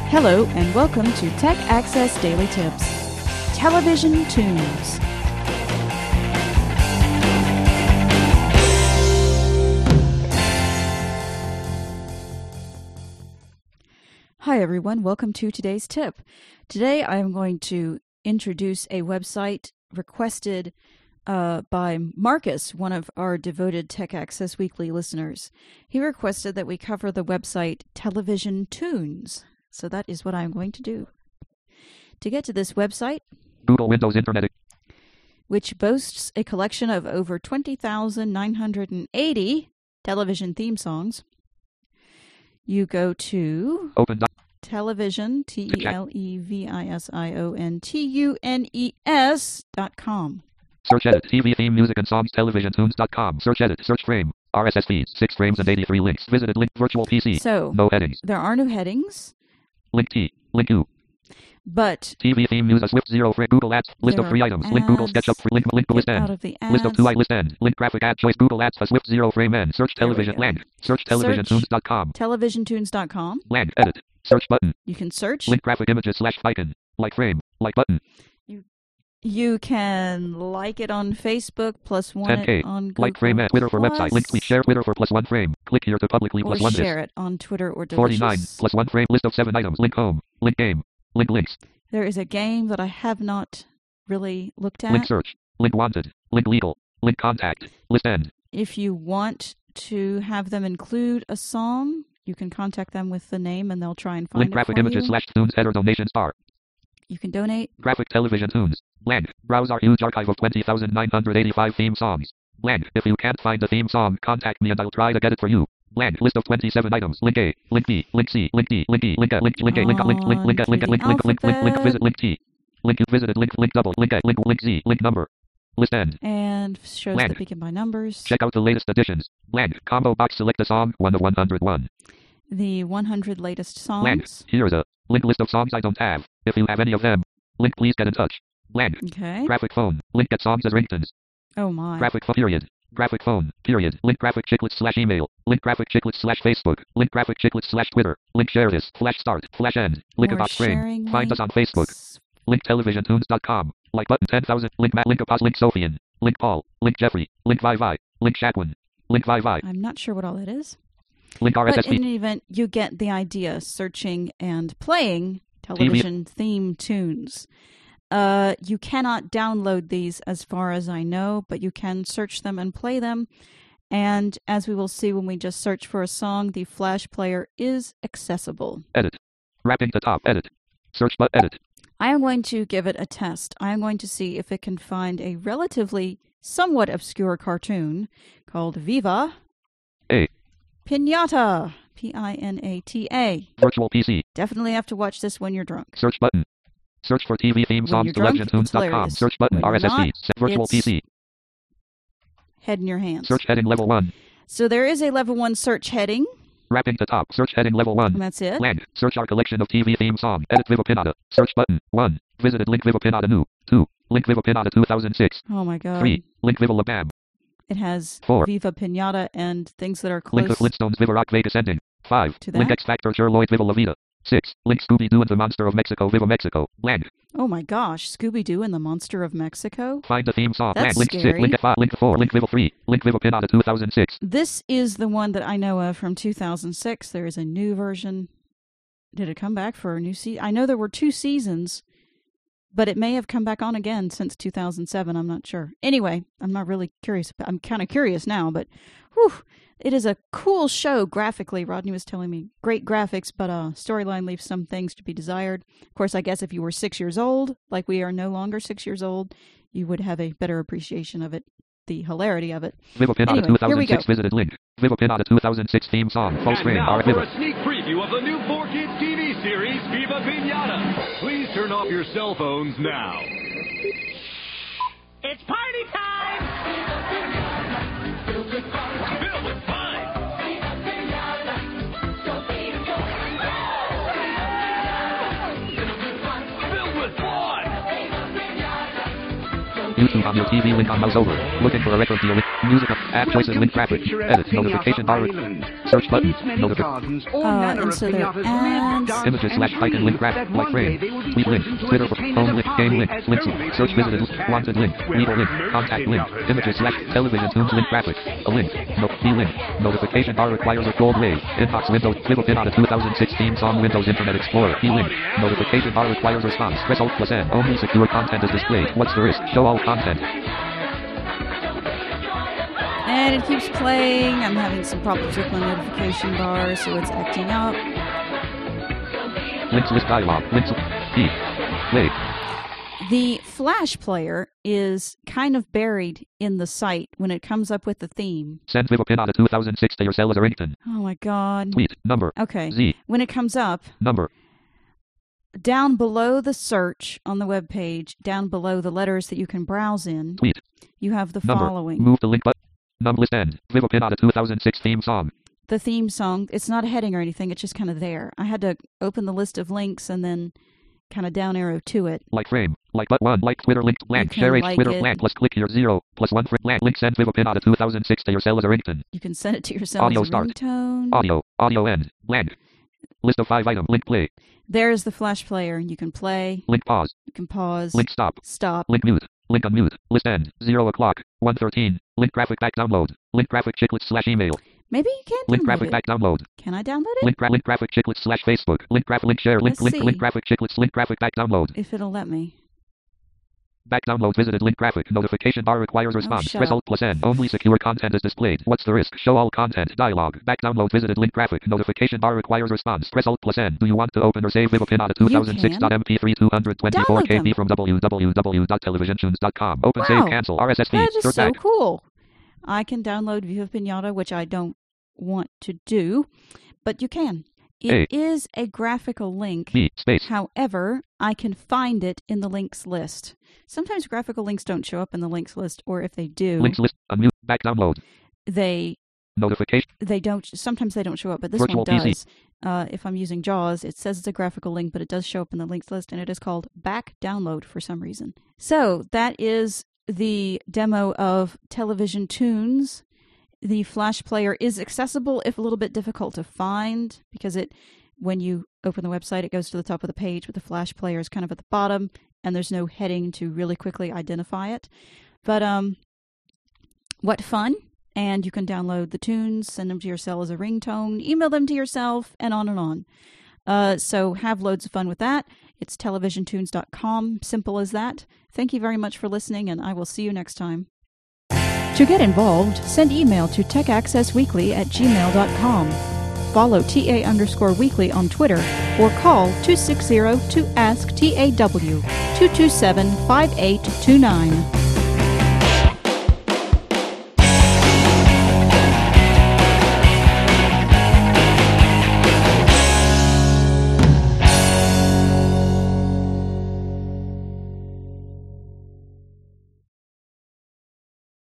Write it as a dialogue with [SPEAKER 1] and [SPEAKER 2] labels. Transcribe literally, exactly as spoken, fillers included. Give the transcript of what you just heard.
[SPEAKER 1] Hello and welcome to Tech Access Daily Tips. Television Tunes. Hi everyone, welcome to today's tip. Today I am going to introduce a website requested uh, by Marcus, one of our devoted Tech Access Weekly listeners. He requested that we cover the website Television Tunes. So that is what I'm going to do. To get to this website,
[SPEAKER 2] Google Windows Internet,
[SPEAKER 1] which boasts a collection of over twenty thousand nine hundred eighty television theme songs, you go to
[SPEAKER 2] Open doc-
[SPEAKER 1] television, T E L E V I S I O N T U N E S dot com.
[SPEAKER 2] Search edit, T V theme music and songs, television tunes dot com. Search edit, search frame, R S S feeds, six frames and eighty-three links. Visited link, virtual P C.
[SPEAKER 1] So,
[SPEAKER 2] no headings.
[SPEAKER 1] There are no headings.
[SPEAKER 2] Link T, link U.
[SPEAKER 1] But
[SPEAKER 2] T V theme music, Swift zero frame, Google Ads, list of three items. Link Google SketchUp, link, link
[SPEAKER 1] Get
[SPEAKER 2] list
[SPEAKER 1] out
[SPEAKER 2] end.
[SPEAKER 1] of the ads.
[SPEAKER 2] List of two I list end. Link graphic ad choice, Google Ads for Swift zero frame end. Search
[SPEAKER 1] There we
[SPEAKER 2] television
[SPEAKER 1] go.
[SPEAKER 2] land. Search television tunes dot com.
[SPEAKER 1] television tunes dot com.
[SPEAKER 2] Land, edit, search button.
[SPEAKER 1] You can search.
[SPEAKER 2] Link graphic images slash icon. Like frame, like button.
[SPEAKER 1] You can like it on Facebook, plus one
[SPEAKER 2] ten K.
[SPEAKER 1] it on Google
[SPEAKER 2] Like frame at Twitter for
[SPEAKER 1] plus,
[SPEAKER 2] website. Link tweet share Twitter for plus one frame. Click here to publicly
[SPEAKER 1] or
[SPEAKER 2] plus one
[SPEAKER 1] share
[SPEAKER 2] this.
[SPEAKER 1] it on Twitter or Delicious.
[SPEAKER 2] forty-nine plus one frame. List of seven items. Link home. Link game. Link links.
[SPEAKER 1] There is a game that I have not really looked at.
[SPEAKER 2] Link search. Link wanted. Link legal. Link contact. List end.
[SPEAKER 1] If you want to have them include a song, you can contact them with the name and they'll try and find
[SPEAKER 2] Link
[SPEAKER 1] it
[SPEAKER 2] graphic
[SPEAKER 1] for
[SPEAKER 2] images
[SPEAKER 1] you.
[SPEAKER 2] slash tunes header donation star.
[SPEAKER 1] You can donate.
[SPEAKER 2] Graphic television tunes. Land. Browse our huge archive of twenty thousand nine hundred eighty-five theme songs. Land. If you can't find the theme song, contact me and I'll try to get it for you. Land. List of twenty-seven items. Link A. Link B. Link C. Link D. Link E. Link A. Link Link A. Link A. Link Link Link A. Link A. Link Link Link Link Link Visit Link T. Link you visited Link Link double Link A. Link Link Z. Link number. List end.
[SPEAKER 1] And shows
[SPEAKER 2] Land.
[SPEAKER 1] the beacon by numbers.
[SPEAKER 2] Check out the latest additions. Land. Combo box. Select a song. one of one hundred one.
[SPEAKER 1] The one hundred latest songs.
[SPEAKER 2] Land. Here is a link list of songs I don't have. If you have any of them, link please get in touch. Land.
[SPEAKER 1] Okay.
[SPEAKER 2] Graphic phone. Link get songs as ringtones.
[SPEAKER 1] Oh my.
[SPEAKER 2] Graphic phone period. Graphic phone period. Link graphic chiclets slash email. Link graphic chiclets slash Facebook. Link graphic chiclets slash Twitter. Link share this. Flash start. Flash end. Link
[SPEAKER 1] More
[SPEAKER 2] about frame.
[SPEAKER 1] sharing
[SPEAKER 2] Find us on
[SPEAKER 1] links.
[SPEAKER 2] Facebook. Link television tunes dot com. Like button ten thousand. Link Matt. Link Apos. Link Sophian. Link Paul. Link Jeffrey. Link Vi Vi. Link Shatwin. Link Vi Vi.
[SPEAKER 1] I'm not sure what all that is.
[SPEAKER 2] Link R S S
[SPEAKER 1] But in
[SPEAKER 2] feed.
[SPEAKER 1] any event, you get the idea, searching and playing television theme tunes. Uh, you cannot download these as far as I know, but you can search them and play them. And as we will see when we just search for a song, the Flash player is accessible.
[SPEAKER 2] Edit. Wrapping the top. Edit. Search but edit.
[SPEAKER 1] I am going to give it a test. I am going to see if it can find a relatively somewhat obscure cartoon called Viva
[SPEAKER 2] A.
[SPEAKER 1] Pinata. P I N A T A.
[SPEAKER 2] Virtual P C.
[SPEAKER 1] Definitely have to watch this when you're drunk.
[SPEAKER 2] Search button. Search for T V theme
[SPEAKER 1] When
[SPEAKER 2] songs.
[SPEAKER 1] you're drunk,
[SPEAKER 2] television tunes dot com.
[SPEAKER 1] hilarious.
[SPEAKER 2] Search button.
[SPEAKER 1] When
[SPEAKER 2] R S S
[SPEAKER 1] you're not,
[SPEAKER 2] feed. Set virtual
[SPEAKER 1] it's
[SPEAKER 2] P C.
[SPEAKER 1] Head in your hands.
[SPEAKER 2] Search heading level one.
[SPEAKER 1] So there is a level one search heading,
[SPEAKER 2] Wrapping the top. Search heading level one.
[SPEAKER 1] and that's it.
[SPEAKER 2] Land. Search our collection of T V theme song. Edit Viva Pinata. Search button. one. Visited link Viva Pinata new. two. Link Viva Pinata two thousand six.
[SPEAKER 1] Oh my god.
[SPEAKER 2] three. Link Viva La Bam.
[SPEAKER 1] It has
[SPEAKER 2] Four.
[SPEAKER 1] Viva Pinata and things that are
[SPEAKER 2] Link the
[SPEAKER 1] close.
[SPEAKER 2] Flintstones Viva Rock Vegas ending. five.
[SPEAKER 1] To
[SPEAKER 2] Link
[SPEAKER 1] that?
[SPEAKER 2] X Factor Sure Lloyd Viva La Vida. six. Link Scooby-Doo and the Monster of Mexico Viva Mexico. Land.
[SPEAKER 1] Oh my gosh, Scooby-Doo and the Monster of Mexico?
[SPEAKER 2] Find the theme song.
[SPEAKER 1] That's
[SPEAKER 2] Land. Link
[SPEAKER 1] scary.
[SPEAKER 2] six. Link five. Link four. Link Viva three. Link Viva Pinata two thousand six.
[SPEAKER 1] This is the one that I know of from two thousand six. There is a new version. Did it come back for a new season? I know there were two seasons, but it may have come back on again since two thousand seven. I'm not sure. Anyway, I'm not really curious. I'm kind of curious now, but whew, it is a cool show graphically. Rodney was telling me great graphics, but uh, storyline leaves some things to be desired. Of course, I guess if you were six years old, like we are no longer six years old, you would have a better appreciation of it, the hilarity of it.
[SPEAKER 2] Viva Pinata
[SPEAKER 1] Anyway, here we
[SPEAKER 2] two thousand six
[SPEAKER 1] go.
[SPEAKER 2] visited link. Viva Pinata two thousand six theme song. Full
[SPEAKER 3] And
[SPEAKER 2] screen.
[SPEAKER 3] now
[SPEAKER 2] R.
[SPEAKER 3] for
[SPEAKER 2] Viva.
[SPEAKER 3] a sneak preview of the new four Kids T V series, Viva Pinata. Please turn off your cell phones now.
[SPEAKER 4] It's party time!
[SPEAKER 3] Filled with fun. Filled with fun.
[SPEAKER 2] YouTube on your T V link on mouse over. Looking for a record deal. Music. Add choices. Link graphic. Edit. Notification bar. Search button. Notification.
[SPEAKER 1] Uh, and so there are ads.
[SPEAKER 2] Images slash icon link graphic. Like frame. Tweet link. Twitter. Home link. Game link. Links. Search visited. Wanted link. Legal link. Contact link. Images slash television tunes link graphic. A link. No. B link. Notification bar requires a gold wave. Inbox window. Flip pin on a two thousand sixteen song. Windows Internet Explorer. E link. Notification bar requires response. Press Alt plus N. Only secure content is displayed. What's the risk? Show all content.
[SPEAKER 1] And it keeps playing. I'm having some problems with my notification bar, so it's acting up.
[SPEAKER 2] Links list dialog. Links. E. Play.
[SPEAKER 1] The Flash player is kind of buried in the site when it comes up with the theme.
[SPEAKER 2] Send Viva pin on a two thousand six to your cell as a ringtone.
[SPEAKER 1] Oh my god.
[SPEAKER 2] Tweet. Number.
[SPEAKER 1] Okay.
[SPEAKER 2] Z.
[SPEAKER 1] When it comes up,
[SPEAKER 2] Number.
[SPEAKER 1] down below the search on the web page, down below the letters that you can browse in,
[SPEAKER 2] Tweet.
[SPEAKER 1] you have the
[SPEAKER 2] Number.
[SPEAKER 1] following.
[SPEAKER 2] Move the link button. Num list end. Viva pin on a two thousand six theme song.
[SPEAKER 1] The theme song, it's not a heading or anything, it's just kind of there. I had to open the list of links and then kind of down arrow to it.
[SPEAKER 2] Like frame. Like but one. Like Twitter link blank. Share H
[SPEAKER 1] like
[SPEAKER 2] Twitter
[SPEAKER 1] it.
[SPEAKER 2] blank. Plus click here zero. Plus one for blank. Link send Viva pin on a two thousand six to your cell as a ringtone.
[SPEAKER 1] You can send it to yourself
[SPEAKER 2] Audio
[SPEAKER 1] as a
[SPEAKER 2] start.
[SPEAKER 1] ringtone.
[SPEAKER 2] Audio. Audio end. Blank. List of five item. Link play.
[SPEAKER 1] There's the Flash player. You can play.
[SPEAKER 2] Link pause.
[SPEAKER 1] You can pause.
[SPEAKER 2] Link stop.
[SPEAKER 1] Stop.
[SPEAKER 2] Link mute. Link unmute. List end. Zero o'clock. one thirteen. Link graphic back download. Link graphic chiclet slash email.
[SPEAKER 1] Maybe you can
[SPEAKER 2] Link
[SPEAKER 1] download
[SPEAKER 2] graphic
[SPEAKER 1] it.
[SPEAKER 2] back download.
[SPEAKER 1] Can I download it?
[SPEAKER 2] Link, gra- link graphic chiclet slash Facebook. Link graphic link share. Link
[SPEAKER 1] Let's
[SPEAKER 2] link
[SPEAKER 1] see.
[SPEAKER 2] link graphic chiclets. Link graphic back download.
[SPEAKER 1] If it'll let me.
[SPEAKER 2] Back download visited link graphic. Notification bar requires response.
[SPEAKER 1] shut
[SPEAKER 2] Press
[SPEAKER 1] up.
[SPEAKER 2] Alt plus N. Only secure content is displayed. What's the risk? Show all content. Dialog. Back download visited link graphic. Notification bar requires response. Press Alt plus N. Do you want to open or save Viva pin on a two thousand six
[SPEAKER 1] can.
[SPEAKER 2] M P three two twenty-four
[SPEAKER 1] Download
[SPEAKER 2] K B
[SPEAKER 1] them.
[SPEAKER 2] from w w w dot television tunes dot com. Open
[SPEAKER 1] Wow.
[SPEAKER 2] save cancel. R S S feed.
[SPEAKER 1] That is
[SPEAKER 2] Third
[SPEAKER 1] so
[SPEAKER 2] back.
[SPEAKER 1] cool. I can download Viva Pinata, which I don't want to do, but you can. It
[SPEAKER 2] A.
[SPEAKER 1] is a graphical link.
[SPEAKER 2] B space.
[SPEAKER 1] However, I can find it in the links list. Sometimes graphical links don't show up in the links list, or if they do,
[SPEAKER 2] Links list. Unmute. Back download.
[SPEAKER 1] they
[SPEAKER 2] Notification.
[SPEAKER 1] they don't. Sometimes they don't show up, but this
[SPEAKER 2] Virtual
[SPEAKER 1] one
[SPEAKER 2] P C.
[SPEAKER 1] does. Uh, if I'm using JAWS, it says it's a graphical link, but it does show up in the links list, and it is called Back Download for some reason. So that is the demo of Television Tunes. The Flash player is accessible, if a little bit difficult to find, because it, when you open the website, it goes to the top of the page, but the Flash player is kind of at the bottom, and there's no heading to really quickly identify it. But um, what fun! And you can download the tunes, send them to your cell as a ringtone, email them to yourself, and on and on. Uh, so have loads of fun with that. It's television tunes dot com, simple as that. Thank you very much for listening, and I will see you next time. To get involved, send email to techaccessweekly at gmail dot com. Follow T A underscore weekly on Twitter, or call two six zero to ask T A W two two seven five eight two nine.